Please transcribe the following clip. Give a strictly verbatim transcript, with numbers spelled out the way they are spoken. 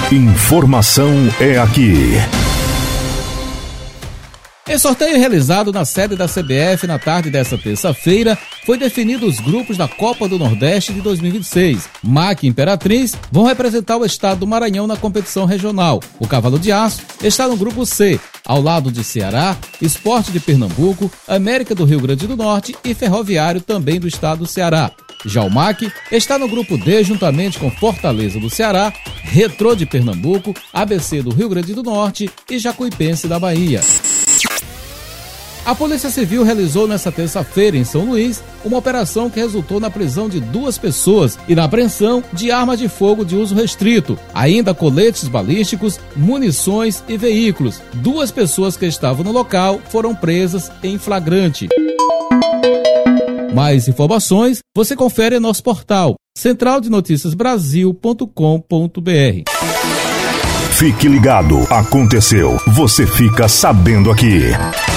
Informação é aqui. Em sorteio realizado na sede da C B F na tarde desta terça-feira, foi definido os grupos da Copa do Nordeste de dois mil e vinte e seis. M A C e Imperatriz vão representar o estado do Maranhão na competição regional. O Cavalo de Aço está no grupo C, ao lado de Ceará, Sport de Pernambuco, América do Rio Grande do Norte e Ferroviário também do estado do Ceará. Já o M A C está no grupo D juntamente com Fortaleza do Ceará, Retrô de Pernambuco, A B C do Rio Grande do Norte e Jacuipense da Bahia. A Polícia Civil realizou nesta terça-feira em São Luís uma operação que resultou na prisão de duas pessoas e na apreensão de armas de fogo de uso restrito, ainda coletes balísticos, munições e veículos. Duas pessoas que estavam no local foram presas em flagrante. Mais informações você confere em nosso portal central de notícias brasil ponto com ponto br. Fique ligado, aconteceu, você fica sabendo aqui.